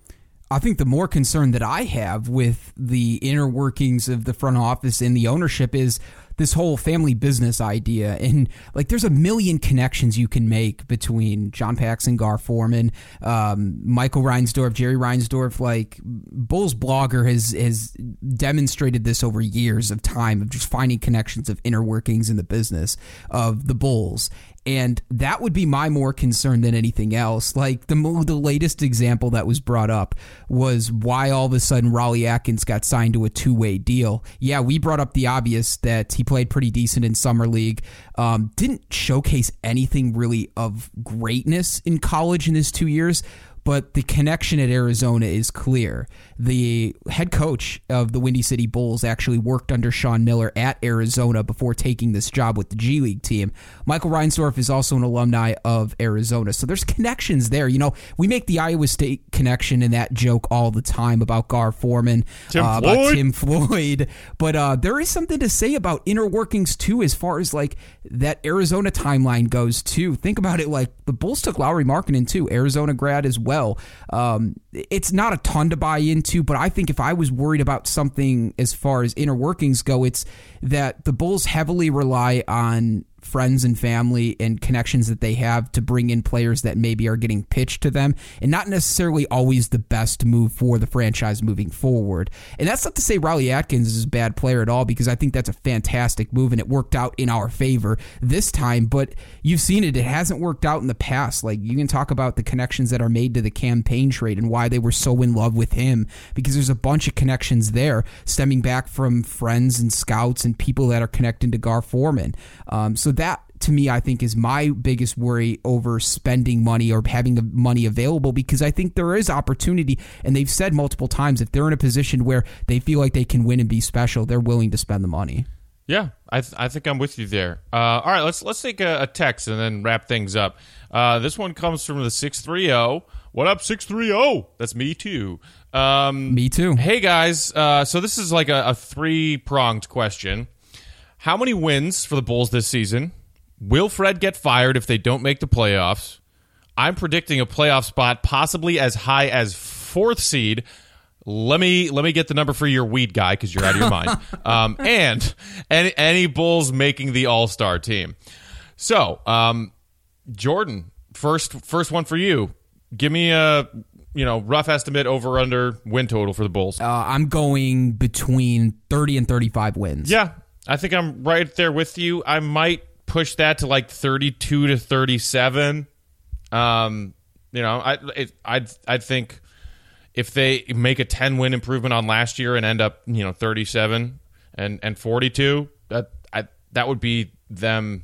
I think the more concern that I have with the inner workings of the front office and the ownership is this whole family business idea. And like, there's a million connections you can make between John Paxson, Gar Forman, um, Michael Reinsdorf, Jerry Reinsdorf. Like, Bulls Blogger has has demonstrated this over years of time of just finding connections of inner workings in the business of the Bulls. And that would be my more concern than anything else. Like, the the latest example that was brought up was why all of a sudden Raleigh Atkins got signed to a two-way deal. Yeah, we brought up the obvious that he played pretty decent in Summer League. Um, didn't showcase anything really of greatness in college in his two years. But the connection at Arizona is clear. The head coach of the Windy City Bulls actually worked under Sean Miller at Arizona before taking this job with the G League team. Michael Reinsdorf is also an alumni of Arizona. So there's connections there. You know, we make the Iowa State connection and that joke all the time about Gar Forman, Tim uh, Floyd. about Tim Floyd. But uh, there is something to say about inner workings, too, as far as like that Arizona timeline goes, too. Think about it, like the Bulls took Lauri Markkanen, too, Arizona grad as well. Well, um, it's not a ton to buy into, but I think if I was worried about something as far as inner workings go, it's that the Bulls heavily rely on friends and family and connections that they have to bring in players that maybe are getting pitched to them and not necessarily always the best move for the franchise moving forward. And that's not to say Raleigh Atkins is a bad player at all, because I think that's a fantastic move and it worked out in our favor this time, but you've seen it. It hasn't worked out in the past. Like, you can talk about the connections that are made to the campaign trade and why they were so in love with him, because there's a bunch of connections there stemming back from friends and scouts and people that are connected to Gar Forman. Um, so that, to me, I think is my biggest worry over spending money or having the money available, because I think there is opportunity, and they've said multiple times if they're in a position where they feel like they can win and be special, they're willing to spend the money. Yeah, I th- I think I'm with you there. Uh, all right, let's let's take a, a text and then wrap things up. Uh, this one comes from the six three zero. What up, six three zero? That's me too. Um, me too. Hey, guys. Uh, so this is like a, a three-pronged question. How many wins for the Bulls this season? Will Fred get fired if they don't make the playoffs? I'm predicting a playoff spot possibly as high as fourth seed. Let me let me get the number for your weed guy, because you're out of your mind. Um, and any, any Bulls making the All-Star team. So, um, Jordan, first first one for you. Give me a you know rough estimate over under win total for the Bulls. Uh, I'm going between thirty and thirty-five wins. Yeah, I think I'm right there with you. I might push that to like thirty-two to thirty-seven. Um, you know, I it, I'd I'd think if they make a ten win improvement on last year and end up, you know, thirty-seven and and forty-two, that I, that would be them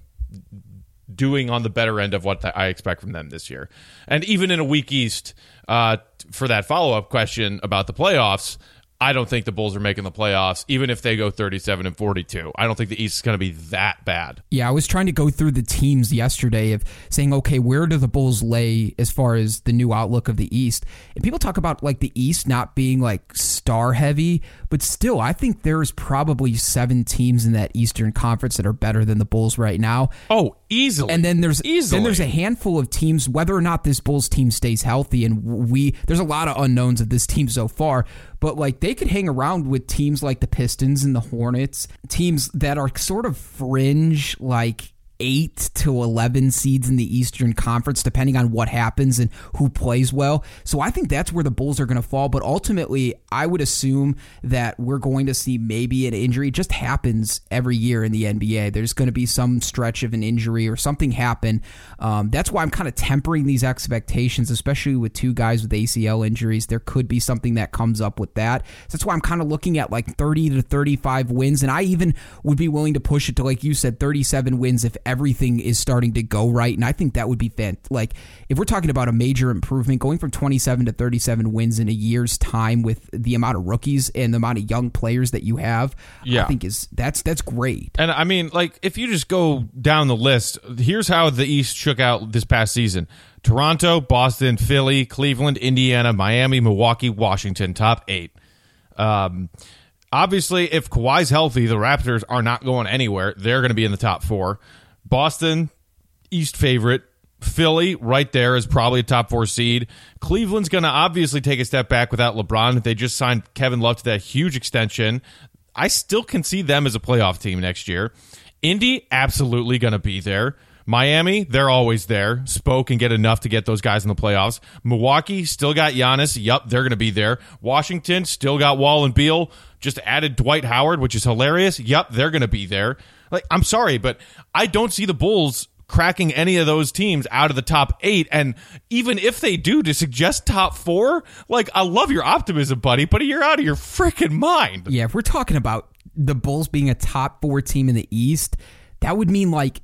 doing on the better end of what I expect from them this year. And even in a weak East, uh, for that follow-up question about the playoffs, I don't think the Bulls are making the playoffs, even if they go thirty-seven and forty-two. I don't think the East is going to be that bad. Yeah, I was trying to go through the teams yesterday of saying, okay, where do the Bulls lay as far as the new outlook of the East? And people talk about like the East not being like star heavy, but still, I think there's probably seven teams in that Eastern Conference that are better than the Bulls right now. Oh, easily. And then there's easily. then there's a handful of teams, whether or not this Bulls team stays healthy, and we there's a lot of unknowns of this team so far. But like they could hang around with teams like the Pistons and the Hornets, teams that are sort of fringe, like eight to eleven seeds in the Eastern Conference, depending on what happens and who plays well. So I think that's where the Bulls are going to fall. But ultimately, I would assume that we're going to see maybe an injury. It just happens every year in the N B A. There's going to be some stretch of an injury or something happen. Um, that's why I'm kind of tempering these expectations, especially with two guys with A C L injuries. There could be something that comes up with that. So that's why I'm kind of looking at like thirty to thirty-five wins. And I even would be willing to push it to, like you said, thirty-seven wins if everything is starting to go right, and I think that would be fant- like if we're talking about a major improvement, going from twenty-seven to thirty-seven wins in a year's time with the amount of rookies and the amount of young players that you have, yeah. I think is that's that's great. And I mean, like if you just go down the list, here's how the East shook out this past season: Toronto, Boston, Philly, Cleveland, Indiana, Miami, Milwaukee, Washington, top eight. Um, obviously, if Kawhi's healthy, the Raptors are not going anywhere. They're going to be in the top four. Boston, East favorite. Philly, right there, is probably a top four seed. Cleveland's going to obviously take a step back without LeBron. They just signed Kevin Love to that huge extension. I still can see them as a playoff team next year. Indy, absolutely going to be there. Miami, they're always there. Spo can get enough to get those guys in the playoffs. Milwaukee, still got Giannis. Yup, they're going to be there. Washington, still got Wall and Beal. Just added Dwight Howard, which is hilarious. Yup, they're going to be there. Like, I'm sorry, but I don't see the Bulls cracking any of those teams out of the top eight. And even if they do, to suggest top four, like, I love your optimism, buddy, but you're out of your freaking mind. Yeah, if we're talking about the Bulls being a top four team in the East, that would mean like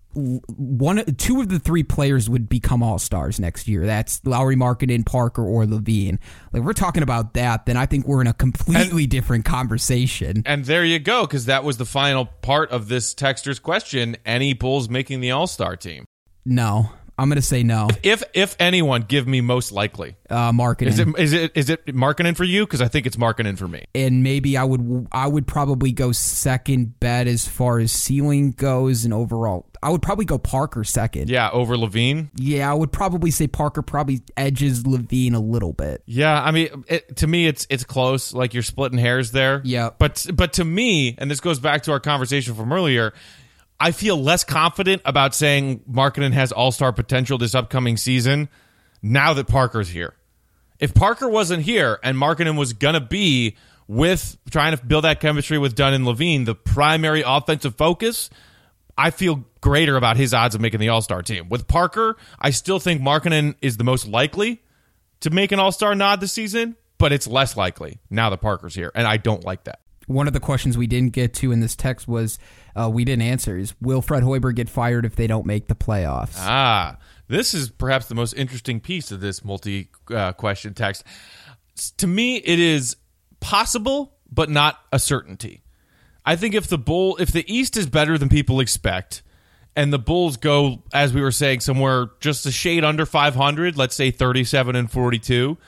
one, two of the three players would become all-stars next year. That's Lauri Markkanen, Parker, or LaVine. Like, if we're talking about that, then I think we're in a completely and, different conversation. And there you go, because that was the final part of this texter's question. Any Bulls making the all-star team? No. I'm going to say no. If if anyone, give me most likely. Uh, Markkanen. Is it is it is it Markkanen for you? Because I think it's Markkanen for me. And maybe I would I would probably go second bet as far as ceiling goes and overall. I would probably go Parker second. Yeah, over LaVine? Yeah, I would probably say Parker probably edges LaVine a little bit. Yeah, I mean, it, to me, it's it's close. Like, you're splitting hairs there. Yeah. But but to me, and this goes back to our conversation from earlier, I feel less confident about saying Markkanen has all-star potential this upcoming season now that Parker's here. If Parker wasn't here and Markkanen was going to be with trying to build that chemistry with Dunn and LaVine, the primary offensive focus, I feel greater about his odds of making the all-star team. With Parker, I still think Markkanen is the most likely to make an all-star nod this season, but it's less likely now that Parker's here, and I don't like that. One of the questions we didn't get to in this text was, uh, we didn't answer, is will Fred Hoiberg get fired if they don't make the playoffs? Ah, this is perhaps the most interesting piece of this multi-question uh, text. To me, it is possible, but not a certainty. I think if the Bull, if the East is better than people expect, and the Bulls go, as we were saying, somewhere just a shade under five hundred, let's say thirty-seven and forty-two,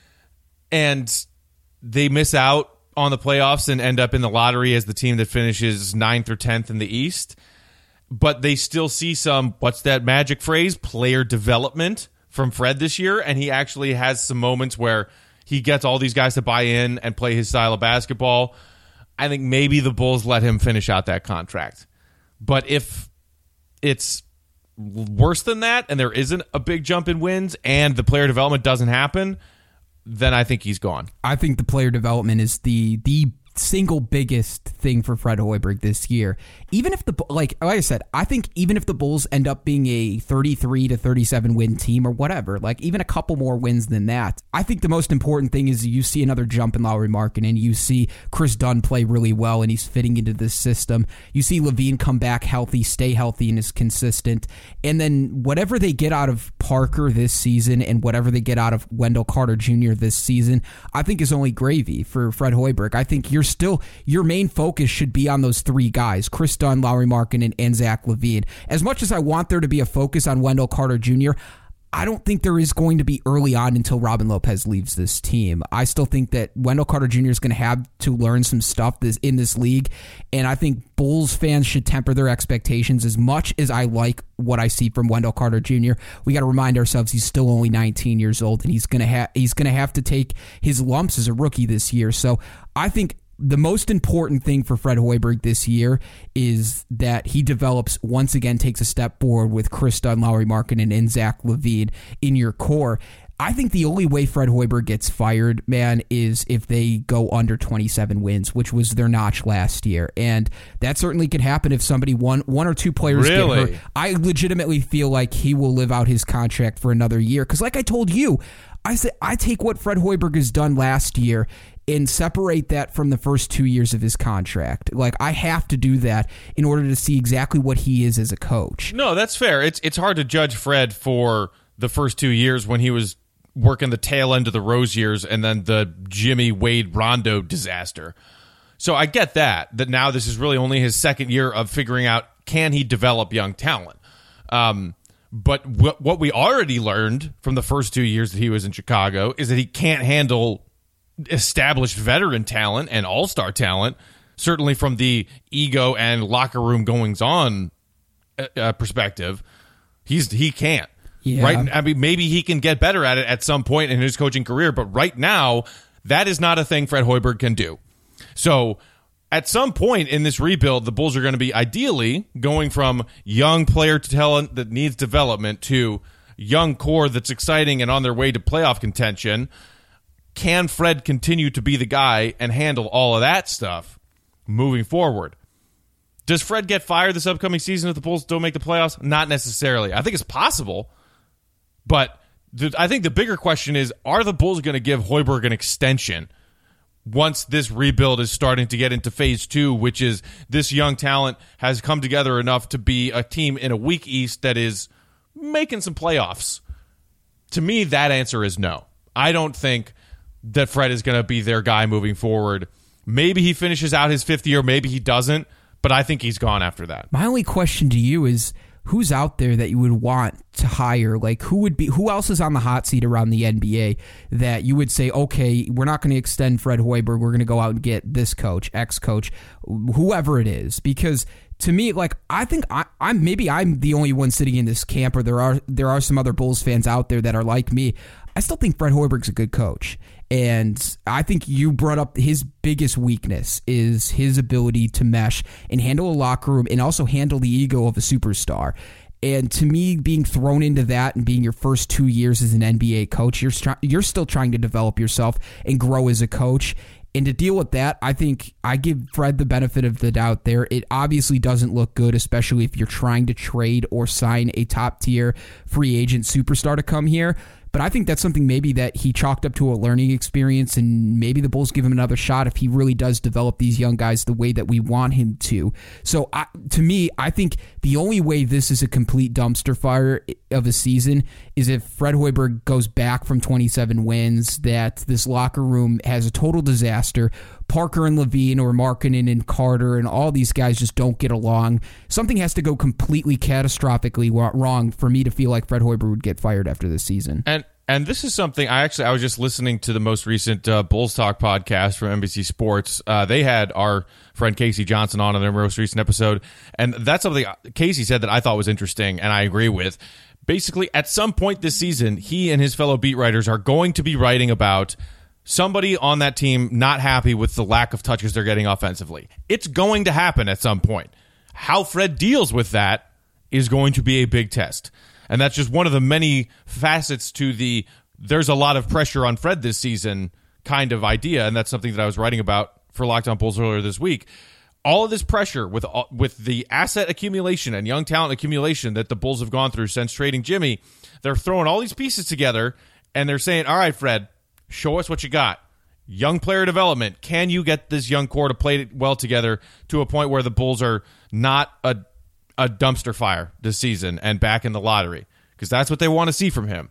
and they miss out on the playoffs and end up in the lottery as the team that finishes ninth or tenth in the East, but they still see some, what's that magic phrase, player development from Fred this year, and he actually has some moments where he gets all these guys to buy in and play his style of basketball. I think maybe the Bulls let him finish out that contract. But if it's worse than that and there isn't a big jump in wins and the player development doesn't happen, then I think he's gone. I think the player development is the the single biggest thing for Fred Hoiberg this year. Even if the, like, like I said, I think even if the Bulls end up being a thirty-three to thirty-seven win team or whatever, like even a couple more wins than that, I think the most important thing is you see another jump in Lauri Markkanen. You see Chris Dunn play really well and he's fitting into this system. You see LaVine come back healthy, stay healthy, and is consistent. And then whatever they get out of Parker this season and whatever they get out of Wendell Carter Junior this season, I think is only gravy for Fred Hoiberg. I think you're still, your main focus should be on those three guys, Chris Dunn, Lauri Markkanen, and Zach LaVine. As much as I want there to be a focus on Wendell Carter Junior, I don't think there is going to be early on until Robin Lopez leaves this team. I still think that Wendell Carter Junior is going to have to learn some stuff this, in this league, and I think Bulls fans should temper their expectations. As much as I like what I see from Wendell Carter Junior, we got to remind ourselves he's still only nineteen years old, and he's going to have he's going to have to take his lumps as a rookie this year. So I think the most important thing for Fred Hoiberg this year is that he develops, once again, takes a step forward with Chris Dunn, Lauri Markkanen, and Zach LaVine in your core. I think the only way Fred Hoiberg gets fired, man, is if they go under twenty-seven wins, which was their notch last year. And that certainly could happen if somebody, one one or two players really? get hurt. I legitimately feel like he will live out his contract for another year. Because like I told you, I say I take what Fred Hoiberg has done last year and separate that from the first two years of his contract. Like, I have to do that in order to see exactly what he is as a coach. No, that's fair. It's it's hard to judge Fred for the first two years when he was working the tail end of the Rose years and then the Jimmy Wade Rondo disaster. So I get that, that now this is really only his second year of figuring out, can he develop young talent? Um, but w- what we already learned from the first two years that he was in Chicago is that he can't handle established veteran talent and all-star talent, certainly from the ego and locker room goings-on uh, perspective. He's he can't. Yeah. Right? I mean, maybe he can get better at it at some point in his coaching career, but right now, that is not a thing Fred Hoiberg can do. So at some point in this rebuild, the Bulls are going to be ideally going from young player to talent that needs development to young core that's exciting and on their way to playoff contention. Can Fred continue to be the guy and handle all of that stuff moving forward? Does Fred get fired this upcoming season if the Bulls don't make the playoffs? Not necessarily. I think it's possible, but the, I think the bigger question is, are the Bulls going to give Hoiberg an extension once this rebuild is starting to get into phase two, which is this young talent has come together enough to be a team in a weak East that is making some playoffs? To me, that answer is no. I don't think that Fred is going to be their guy moving forward. Maybe he finishes out his fifth year, maybe he doesn't, but I think he's gone after that. My only question to you is, who's out there that you would want to hire? Like, who would be? Who else is on the hot seat around the N B A that you would say, okay, we're not going to extend Fred Hoiberg, we're going to go out and get this coach, X coach, whoever it is? Because to me, like, I think I, I'm maybe I'm the only one sitting in this camp, or there are there are some other Bulls fans out there that are like me. I still think Fred Hoiberg's a good coach. And I think you brought up his biggest weakness is his ability to mesh and handle a locker room and also handle the ego of a superstar. And to me, being thrown into that and being your first two years as an N B A coach, you're you're still trying to develop yourself and grow as a coach. And to deal with that, I think I give Fred the benefit of the doubt there. It obviously doesn't look good, especially if you're trying to trade or sign a top-tier free agent superstar to come here. But I think that's something maybe that he chalked up to a learning experience, and maybe the Bulls give him another shot if he really does develop these young guys the way that we want him to. So I, to me, I think the only way this is a complete dumpster fire of a season is if Fred Hoiberg goes back from twenty-seven wins, that this locker room has a total disaster. Parker and Levine or Markkanen and Carter and all these guys just don't get along. Something has to go completely catastrophically wrong for me to feel like Fred Hoiberg would get fired after this season. And and this is something I actually I was just listening to the most recent uh, Bulls Talk podcast from N B C Sports. Uh, they had our friend Casey Johnson on in their most recent episode, and that's something Casey said that I thought was interesting, and I agree with. Basically, at some point this season, he and his fellow beat writers are going to be writing about somebody on that team not happy with the lack of touches they're getting offensively. It's going to happen at some point. How Fred deals with that is going to be a big test. And that's just one of the many facets to the there's a lot of pressure on Fred this season kind of idea, and that's something that I was writing about for Locked On Bulls earlier this week. All of this pressure with with the asset accumulation and young talent accumulation that the Bulls have gone through since trading Jimmy, they're throwing all these pieces together, and they're saying, all right, Fred, show us what you got. Young player development. Can you get this young core to play well together to a point where the Bulls are not a a dumpster fire this season and back in the lottery? Because that's what they want to see from him.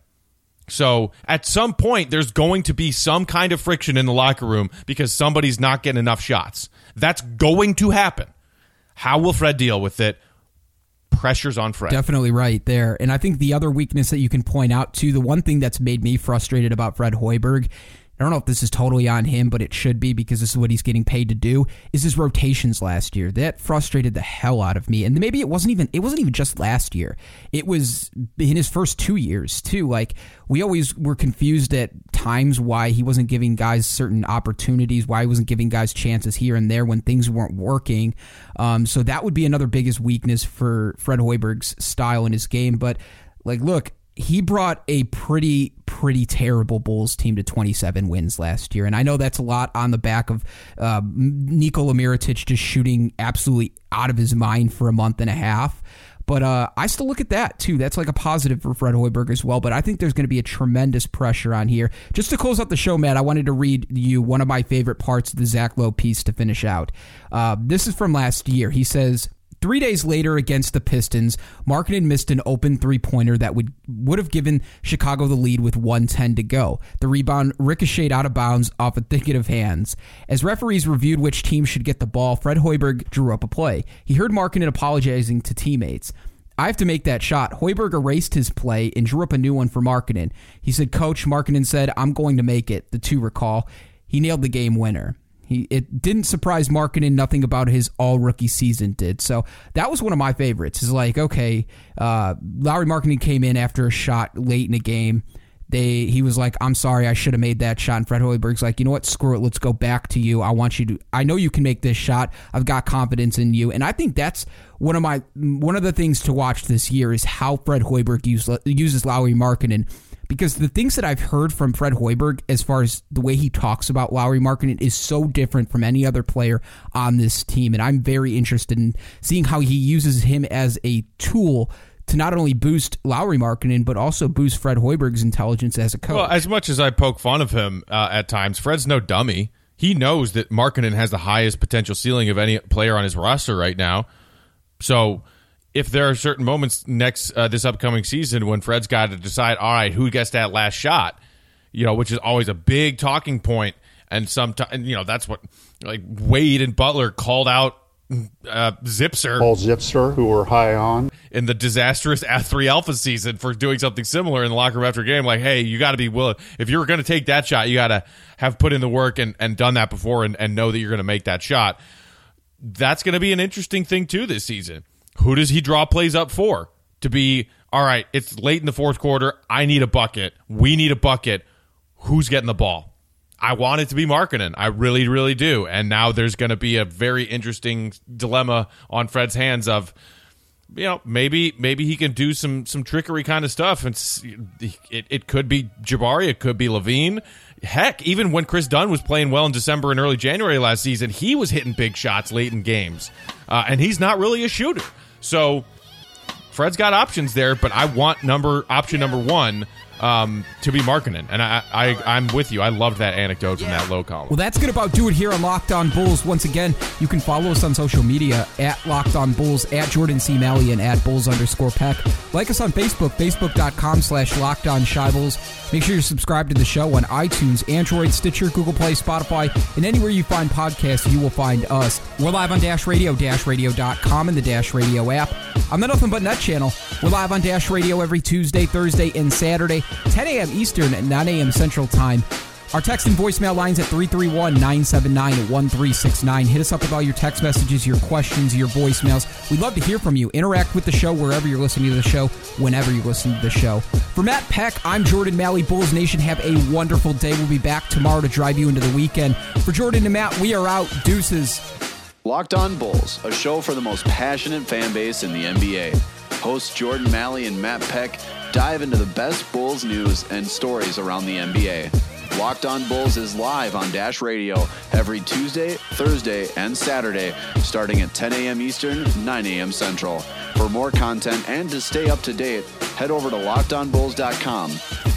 So at some point, there's going to be some kind of friction in the locker room because somebody's not getting enough shots. That's going to happen. How will Fred deal with it? Pressure's on Fred. Definitely right there. And I think the other weakness that you can point out too, the one thing that's made me frustrated about Fred Hoiberg, I don't know if this is totally on him, but it should be because this is what he's getting paid to do, is his rotations last year. That frustrated the hell out of me. And maybe it wasn't even it wasn't even just last year. It was in his first two years too. Like, we always were confused at times why he wasn't giving guys certain opportunities, why he wasn't giving guys chances here and there when things weren't working. Um, so that would be another biggest weakness for Fred Hoiberg's style in his game. But like, look, he brought a pretty, pretty terrible Bulls team to twenty-seven wins last year. And I know that's a lot on the back of uh, Nikola Mirotic just shooting absolutely out of his mind for a month and a half. But uh, I still look at that, too. That's like a positive for Fred Hoiberg as well. But I think there's going to be a tremendous pressure on here. Just to close out the show, Matt, I wanted to read you one of my favorite parts of the Zach Lowe piece to finish out. Uh, this is from last year. He says, three days later against the Pistons, Markkanen missed an open three-pointer that would would have given Chicago the lead with one ten to go. The rebound ricocheted out of bounds off a thicket of hands. As referees reviewed which team should get the ball, Fred Hoiberg drew up a play. He heard Markkanen apologizing to teammates. I have to make that shot. Hoiberg erased his play and drew up a new one for Markkanen. He said, Coach, Markkanen said, I'm going to make it. The two recall. He nailed the game winner. He, it didn't surprise Markkanen. Nothing about his all-rookie season did. So that was one of my favorites. Is like, okay, uh, Lauri Markkanen came in after a shot late in the game. They He was like, I'm sorry, I should have made that shot. And Fred Hoiberg's like, you know what, screw it, let's go back to you. I want you to, I know you can make this shot. I've got confidence in you. And I think that's one of my one of the things to watch this year is how Fred Hoiberg use, uses Lauri Markkanen. Because the things that I've heard from Fred Hoiberg as far as the way he talks about Lauri Markkanen is so different from any other player on this team. And I'm very interested in seeing how he uses him as a tool to not only boost Lauri Markkanen, but also boost Fred Hoiberg's intelligence as a coach. Well, as much as I poke fun of him uh, at times, Fred's no dummy. He knows that Markkanen has the highest potential ceiling of any player on his roster right now. So if there are certain moments next uh, this upcoming season when Fred's got to decide, all right, who gets that last shot, you know, which is always a big talking point, and sometimes, you know, that's what like Wade and Butler called out uh, Zipser, Paul Zipser, who were high on in the disastrous three Alpha season for doing something similar in the locker room after a game. Like, hey, you got to be willing. If you're going to take that shot, you got to have put in the work and, and done that before, and, and know that you're going to make that shot. That's going to be an interesting thing too this season. Who does he draw plays up for? To be, all right, it's late in the fourth quarter. I need a bucket. We need a bucket. Who's getting the ball? I want it to be Markkanen. I really, really do. And now there's going to be a very interesting dilemma on Fred's hands of, you know, maybe maybe he can do some some trickery kind of stuff. It's, it, it could be Jabari. It could be Levine. Heck, even when Chris Dunn was playing well in December and early January last season, he was hitting big shots late in games. Uh, and he's not really a shooter. So Fred's got options there, but I want number option number one um, to be Markkanen. And I, I, I'm with you. I love that anecdote from that low column. Well, that's going to about do it here on Locked On Bulls. Once again, you can follow us on social media at Locked On Bulls, at Jordan C. Malley, and at Bulls underscore Peck. Like us on Facebook, facebook.com slash Locked On Shy Bulls. Make sure you're subscribed to the show on iTunes, Android, Stitcher, Google Play, Spotify, and anywhere you find podcasts, you will find us. We're live on Dash Radio, dash radio dot com, and the Dash Radio app. On the Nothing But Net channel, we're live on Dash Radio every Tuesday, Thursday, and Saturday, ten a.m. Eastern and nine a.m. Central Time. Our text and voicemail lines at three three one, nine seven nine, one three six nine. Hit us up with all your text messages, your questions, your voicemails. We'd love to hear from you. Interact with the show wherever you're listening to the show, whenever you listen to the show. For Matt Peck, I'm Jordan Malley. Bulls Nation, have a wonderful day. We'll be back tomorrow to drive you into the weekend. For Jordan and Matt, we are out. Deuces. Locked On Bulls, a show for the most passionate fan base in the N B A. Hosts Jordan Malley and Matt Peck dive into the best Bulls news and stories around the N B A. Locked On Bulls is live on Dash Radio every Tuesday, Thursday, and Saturday, starting at ten a.m. Eastern, nine a.m. Central. For more content and to stay up to date, head over to locked on bulls dot com.